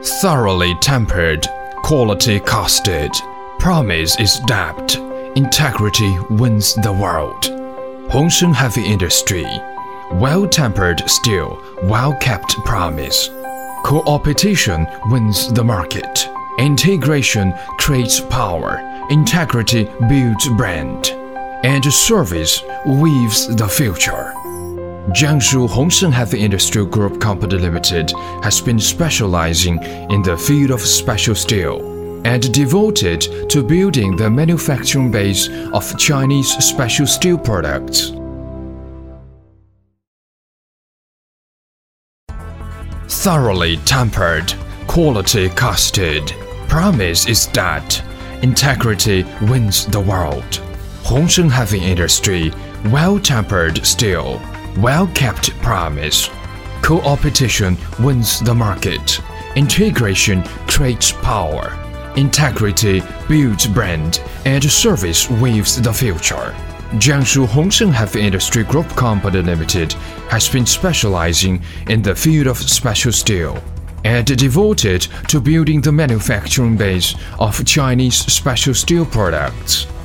Thoroughly tempered, quality casted, promise is dabbed, integrity wins the world. Hongsheng Heavy Industry, well-tempered steel, well-kept promise. Co-opetition wins the market. Integration creates power, integrity builds brand, and service weaves the future. Jiangsu Hongsheng Heavy Industry Group Company Limited has been specializing in the field of special steel and devoted to building the manufacturing base of Chinese special steel products. Thoroughly tempered, quality casted, promise is that integrity wins the world. Hongsheng Heavy Industry, well-tempered steel, well-kept promise. Co-opetition wins the market. Integration creates power. Integrity builds brand, and service weaves the future. Jiangsu Hongsheng Heavy Industry Group Company Limited has been specializing in the field of special steel and devoted to building the manufacturing base of Chinese special steel products.